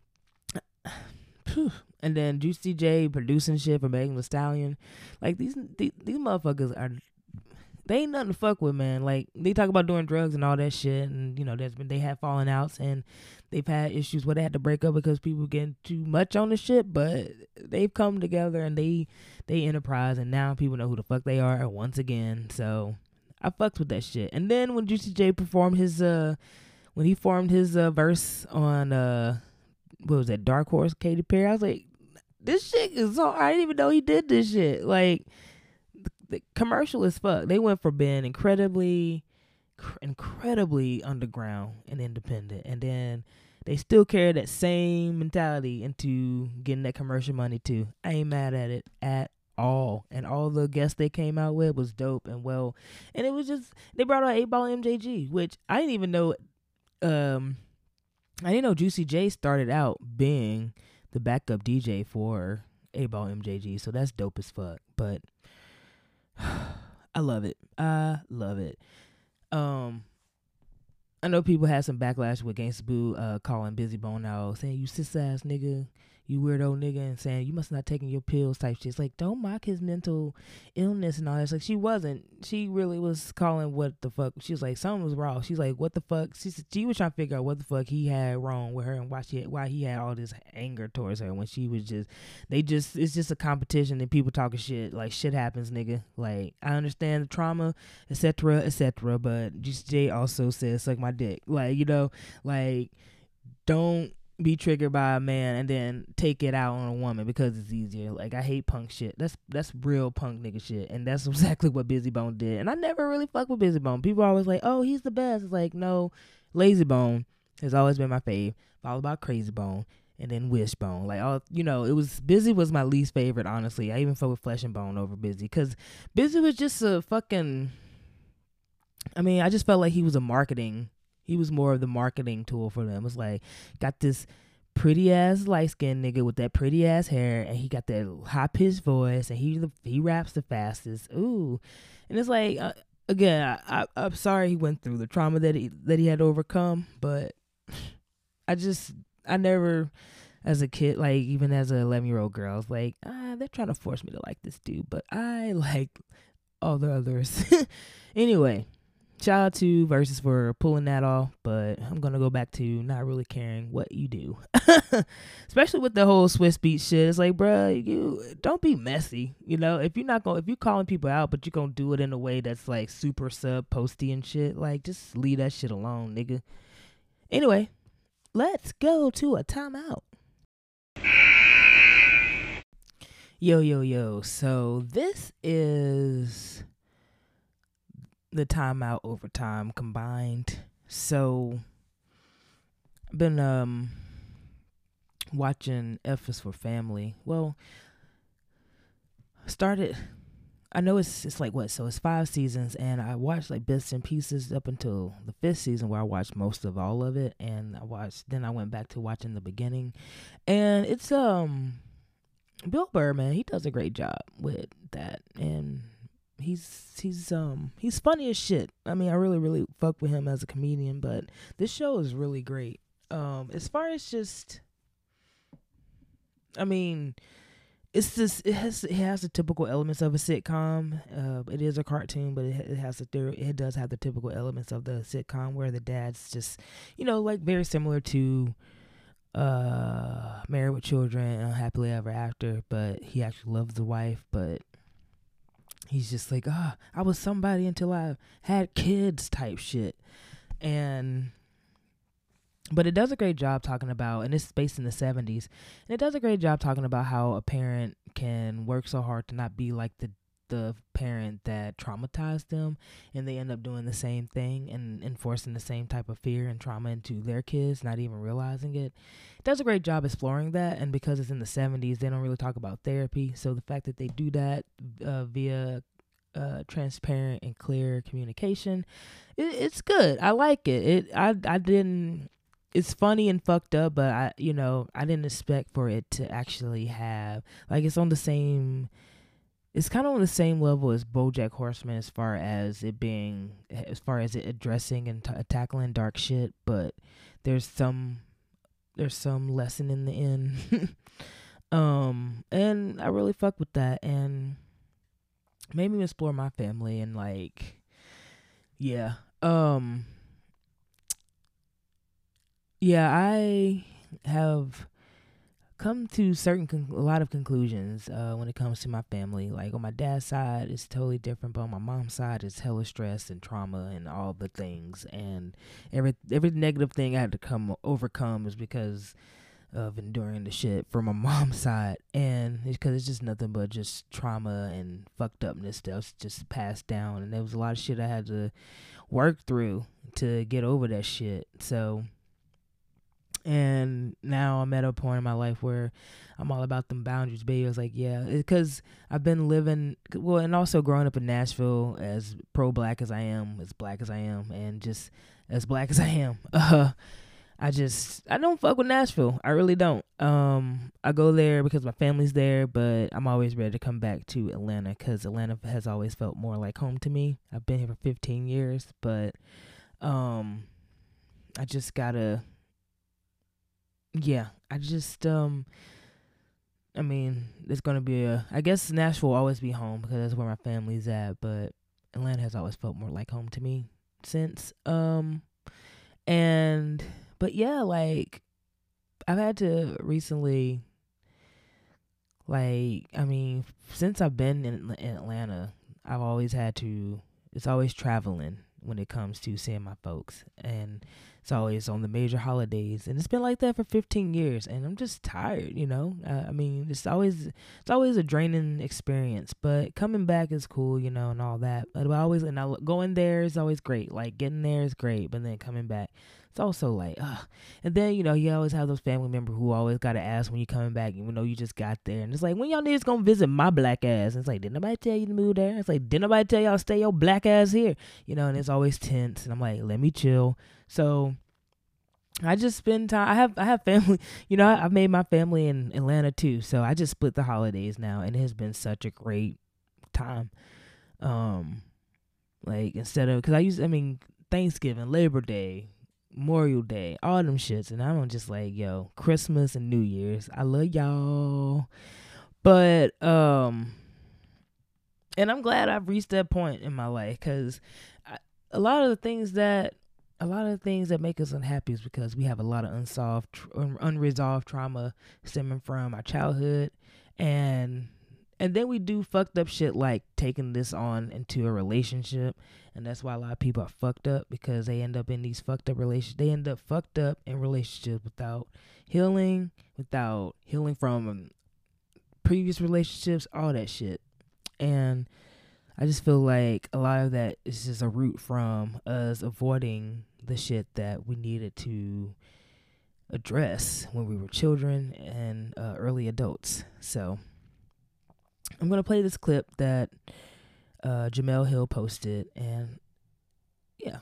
Juicy J producing shit for Megan Thee Stallion. Like, these motherfuckers they ain't nothing to fuck with, man. Like, they talk about doing drugs and all that shit, and they had falling outs and they've had issues where they had to break up because people getting too much on the shit, but they've come together and they enterprise, and now people know who the fuck they are once again. So I fucked with that shit. And then when Juicy J performed his verse on what was that, Dark Horse, Katy Perry, I was like, this shit is so, I didn't even know he did this shit. Like, the commercial as fuck. They went from being incredibly underground and independent, and then they still carry that same mentality into getting that commercial money too. I ain't mad at it at all. And all the guests they came out with was dope and well. And it was just, they brought out 8Ball MJG, which I didn't even know. I didn't know Juicy J started out being the backup DJ for 8Ball MJG, so that's dope as fuck. But I love it. I love it. I know people had some backlash with Gangsta Boo calling Busy Bone out, saying, you sis ass nigga, you weirdo nigga, and saying you must not taking your pills type shit. It's like, don't mock his mental illness and all that. It's like, she wasn't. She really was calling what the fuck. She was like, something was wrong. She's like, what the fuck? She was trying to figure out what the fuck he had wrong with her and why he had all this anger towards her when she was just, it's just a competition and people talking shit. Like, shit happens, nigga. Like, I understand the trauma, etc., but J also says, suck my dick. Like, like, don't be triggered by a man and then take it out on a woman because it's easier. Like, I hate punk shit. That's real punk nigga shit, and that's exactly what Busy Bone did. And I never really fucked with Busy Bone. People are always like, oh, he's the best. It's like, no, Lazy Bone has always been my fave, followed by Crazy Bone, and then Wishbone. Like, all it was, Busy was my least favorite, honestly. I even fuck with Flesh and Bone over Busy because Busy was just a fucking, I mean, I just felt like he was more of the marketing tool for them. It's like, got this pretty ass light skinned nigga with that pretty ass hair, and he got that high pitched voice, and he raps the fastest. Ooh, and it's like, again, I'm sorry he went through the trauma that he had to overcome, but I never, as a kid, like even as an 11-year-old girl, I was like, they're trying to force me to like this dude, but I like all the others. Anyway. Shout out to Versus for pulling that off, but I'm going to go back to not really caring what you do. Especially with the whole Swiss Beats shit. It's like, bruh, you don't be messy. If you're calling people out, but you're going to do it in a way that's like super sub posty and shit, like, just leave that shit alone, nigga. Anyway, let's go to a timeout. Yo. So this is the timeout overtime combined. So I've been watching F is for Family. Well, I know it's like what, so it's 5 seasons, and I watched like bits and pieces up until the 5th season where I watched most of all of it, and then I went back to watching the beginning, and it's Bill Burr, man, he does a great job with that, and he's funny as shit. I mean, I really, really fuck with him as a comedian, but this show is really great. As far as just, I mean, it's just, it has the typical elements of a sitcom. It is a cartoon, but it does have the typical elements of the sitcom where the dad's just, like very similar to Married with Children and Happily Ever After, but he actually loves the wife, but he's just like, I was somebody until I had kids type shit. And but it does a great job talking about, and it's based in the 70s, and it does a great job talking about how a parent can work so hard to not be like the parent that traumatized them, and they end up doing the same thing and enforcing the same type of fear and trauma into their kids, not even realizing it. It does a great job exploring that, and because it's in the 70s, they don't really talk about therapy, so the fact that they do that via transparent and clear communication, it's good. I like it. I didn't. It's funny and fucked up, but I didn't expect for it to actually have, like, it's on the same. It's kind of on the same level as BoJack Horseman as far as it it addressing and tackling dark shit, but there's some lesson in the end. And I really fuck with that, and made me explore my family, and like, yeah. Yeah, I have come to a lot of conclusions when it comes to my family. Like, on my dad's side, it's totally different, but on my mom's side, it's hella stress and trauma and all the things. And every negative thing I had to overcome is because of enduring the shit from my mom's side, and it's because it's just nothing but just trauma and fucked upness that's just passed down. And there was a lot of shit I had to work through to get over that shit. So. And now I'm at a point in my life where I'm all about them boundaries, baby. I was like, yeah, because I've been living, well, and also growing up in Nashville, as pro-black as I am, as black as I am, and just as black as I am. I don't fuck with Nashville. I really don't. I go there because my family's there, but I'm always ready to come back to Atlanta because Atlanta has always felt more like home to me. I've been here for 15 years, but I just gotta. Yeah, I mean, there's going to be I guess Nashville will always be home because that's where my family's at, but Atlanta has always felt more like home to me since. But yeah, like, I've had to recently, like, I mean, since I've been in Atlanta, it's always traveling when it comes to seeing my folks. And it's always on the major holidays. And it's been like that for 15 years. And I'm just tired, I mean, it's always a draining experience. But coming back is cool, and all that. But going there is always great. Like, getting there is great. But then coming back, it's also like, ugh. And then, you always have those family members who always got to ask when you coming back, even though you just got there. And it's like, when y'all niggas gonna visit my black ass? And it's like, did nobody tell you to move there? It's like, did nobody tell y'all to stay your black ass here? And it's always tense. And I'm like, let me chill. So I just spend time. I have family. I've made my family in Atlanta too. So I just split the holidays now. And it has been such a great time. Like, Thanksgiving, Labor Day, Memorial Day, all them shits, and I'm just like, yo, Christmas and New Year's, I love y'all. But and I'm glad I've reached that point in my life, because a lot of the things that make us unhappy is because we have a lot of unresolved trauma stemming from our childhood, and then we do fucked up shit like taking this on into a relationship. And that's why a lot of people are fucked up, because they end up in these fucked up relationships. They end up fucked up in relationships without healing from previous relationships, all that shit. And I just feel like a lot of that is just a root from us avoiding the shit that we needed to address when we were children and early adults. So I'm going to play this clip that Jemele Hill posted, and yeah.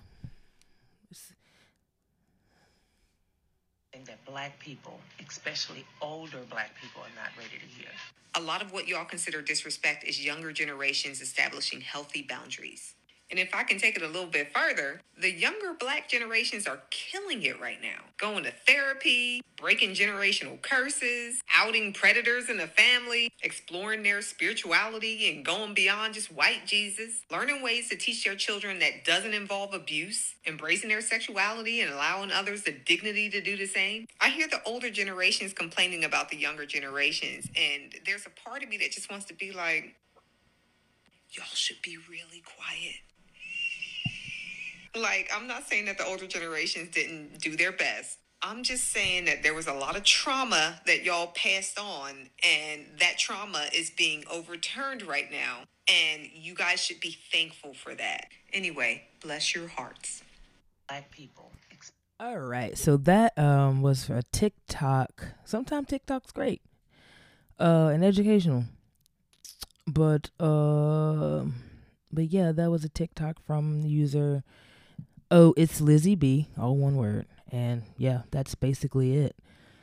That black people, especially older black people, are not ready to hear. A lot of what y'all consider disrespect is younger generations establishing healthy boundaries. And if I can take it a little bit further, the younger black generations are killing it right now. Going to therapy, breaking generational curses, outing predators in the family, exploring their spirituality and going beyond just white Jesus, learning ways to teach their children that doesn't involve abuse, embracing their sexuality and allowing others the dignity to do the same. I hear the older generations complaining about the younger generations, and there's a part of me that just wants to be like, y'all should be really quiet. Like, I'm not saying that the older generations didn't do their best. I'm just saying that there was a lot of trauma that y'all passed on, and that trauma is being overturned right now. And you guys should be thankful for that. Anyway, bless your hearts. Black people. All right, so that was a TikTok. Sometimes TikTok's great, and educational, but yeah, that was a TikTok from the user. Oh, it's Lizzie B, all one word, and yeah, that's basically it.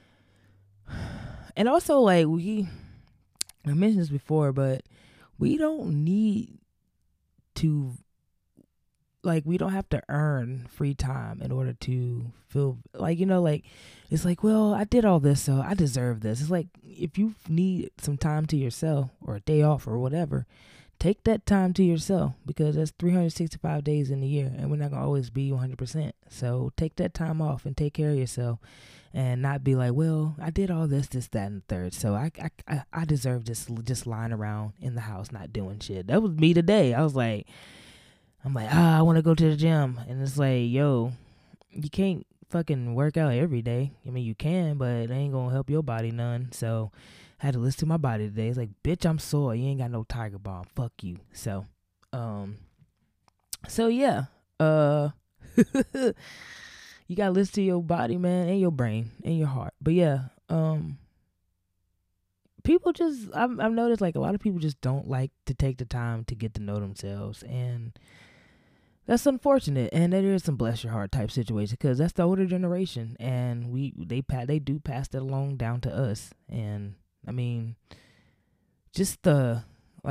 And also, like I mentioned this before, but we don't need to. Like, we don't have to earn free time in order to feel like, like, it's like, well, I did all this, so I deserve this. It's like, if you need some time to yourself or a day off or whatever, take that time to yourself, because that's 365 days in a year, and we're not going to always be 100%. So take that time off and take care of yourself, and not be like, well, I did all this, that, and the third, so I deserve this, just lying around in the house not doing shit. That was me today. I'm like, I want to go to the gym. And it's like, yo, you can't fucking work out every day. I mean, you can, but it ain't going to help your body none. So I had to listen to my body today. It's like, bitch, I'm sore. You ain't got no Tiger Balm. Fuck you. So yeah. You got to listen to your body, man, and your brain and your heart. But yeah, people just, I've noticed, like, a lot of people just don't like to take the time to get to know themselves, and that's unfortunate. And that is some bless your heart type situation, because that's the older generation, and they do pass that along down to us. And I mean, just the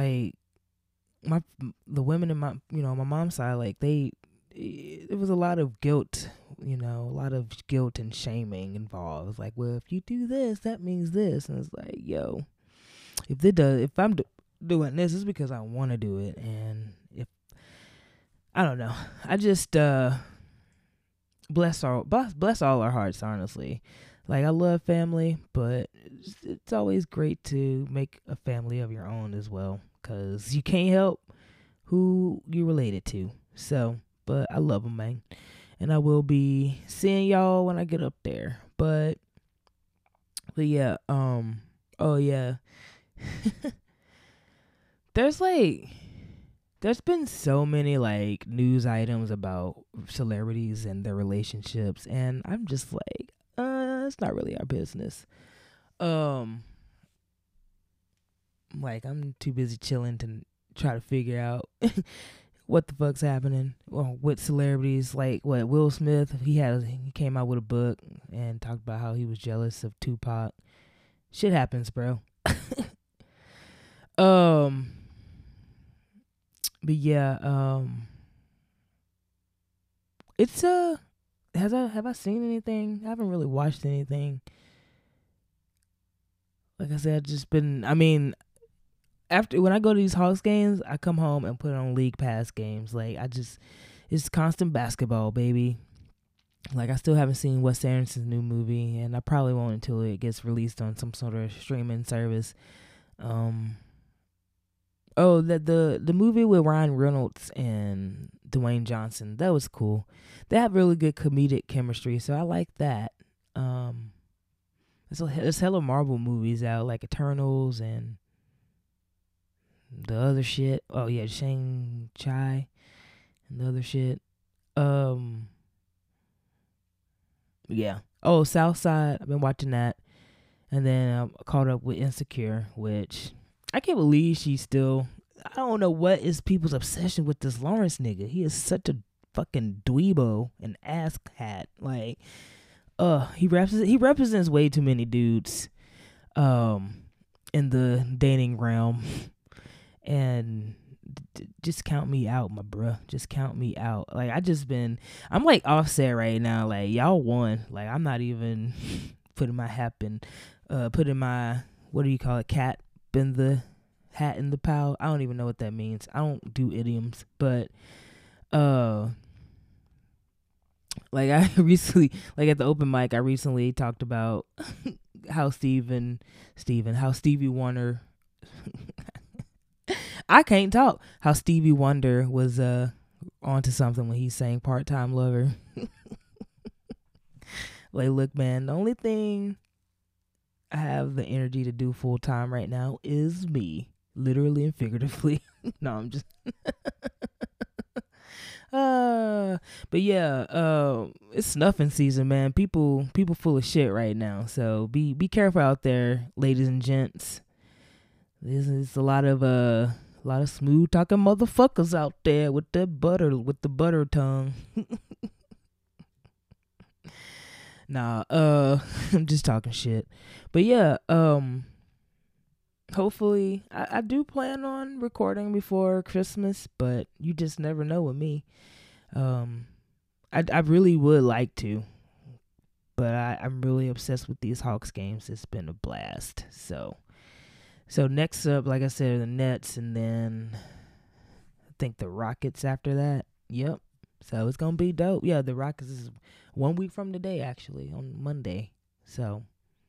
women in my my mom's side, like, it was a lot of guilt, a lot of guilt and shaming involved. It's like, well, if you do this, that means this. And it's like, yo, if I'm doing this, it's because I want to do it. And I don't know, I just bless all our hearts, honestly. Like, I love family, but it's always great to make a family of your own as well, because you can't help who you're related to. So, but I love them, man. And I will be seeing y'all when I get up there. But yeah, oh yeah. There's been so many, like, news items about celebrities and their relationships, and I'm just like, it's not really our business. Like, I'm too busy chilling to try to figure out what the fuck's happening with celebrities. Like, Will Smith, he came out with a book and talked about how he was jealous of Tupac. Shit happens, bro. But yeah, it's have I seen anything? I haven't really watched anything. Like I said, I've just been, after, when I go to these Hawks games, I come home and put on League Pass games. Like, it's constant basketball, baby. Like, I still haven't seen Wes Anderson's new movie, and I probably won't until it gets released on some sort of streaming service. The movie with Ryan Reynolds and Dwayne Johnson, that was cool. They have really good comedic chemistry, so I like that. There's hella Marvel movies out, like Eternals and the other shit. Oh yeah, Shang-Chi and the other shit. Yeah. Oh, Southside, I've been watching that. And then I caught up with Insecure, which I can't believe she's still, I don't know what is people's obsession with this Lawrence nigga. He is such a fucking dweebo and ass hat. Like, he represents way too many dudes in the dating realm. And just count me out, my bruh. Just count me out. Like, I'm like Offset right now. Like, y'all won. Like, I'm not even putting my what do you call it, cat in the hat in the pile. I don't even know what that means. I don't do idioms, but like, I recently, like, at the open mic, I recently talked about how Stevie Wonder I can't talk. How Stevie Wonder was onto something when he sang Part-Time Lover. Like, look, man, the only thing I have the energy to do full time right now is me, literally and figuratively. No, I'm just but yeah, it's snuffing season, man. People full of shit right now. So be careful out there, ladies and gents. There's a lot of smooth talking motherfuckers out there with the butter tongue. Nah, I'm just talking shit. But yeah, hopefully I do plan on recording before Christmas, but you just never know with me. I really would like to, but I'm really obsessed with these Hawks games. It's been a blast. So next up, like I said, the Nets, and then I think the Rockets after that. Yep. So it's gonna be dope. Yeah, the Rockets is 1 week from today, actually, on Monday. So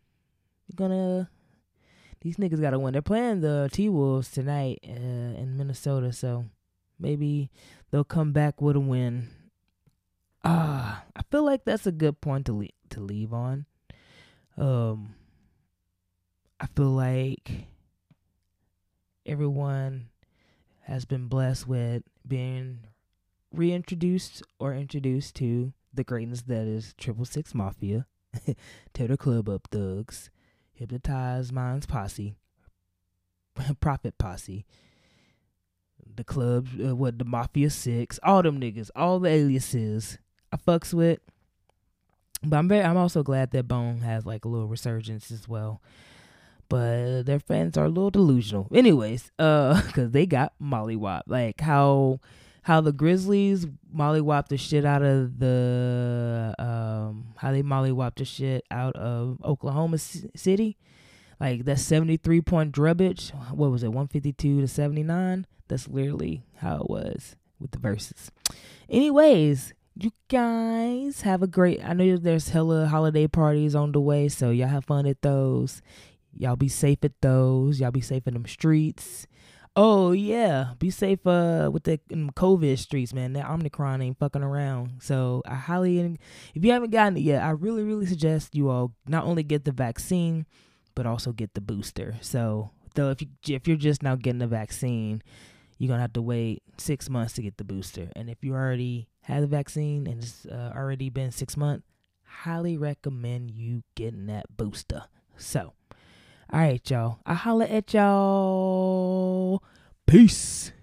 these niggas gotta win. They're playing the T-Wolves tonight in Minnesota, so maybe they'll come back with a win. I feel like that's a good point to leave on. I feel like everyone has been blessed with being reintroduced or introduced to the greatness that is 666 Mafia, Tear the Club Up Thugs, Hypnotized Minds Posse, Profit Posse, the club, the Mafia 6, all them niggas, all the aliases I fucks with. But I'm also glad that Bone has like a little resurgence as well. But their fans are a little delusional. Anyways, because they got mollywop. Like how the Grizzlies mollywopped the shit out of how they mollywopped the shit out of Oklahoma City. Like that 73-point drubbage. What was it, 152-79? That's literally how it was with the verses. Anyways, you guys have a great, I know there's hella holiday parties on the way, so y'all have fun at those. Y'all be safe at those. Y'all be safe in them streets. Oh, yeah. Be safe with the COVID streets, man. That Omicron ain't fucking around. So I highly, if you haven't gotten it yet, I really, really suggest you all not only get the vaccine, but also get the booster. So though if you're just now getting the vaccine, you're going to have to wait 6 months to get the booster. And if you already had the vaccine and it's already been 6 months, highly recommend you getting that booster. So, all right, y'all. I'll holla at y'all. Peace.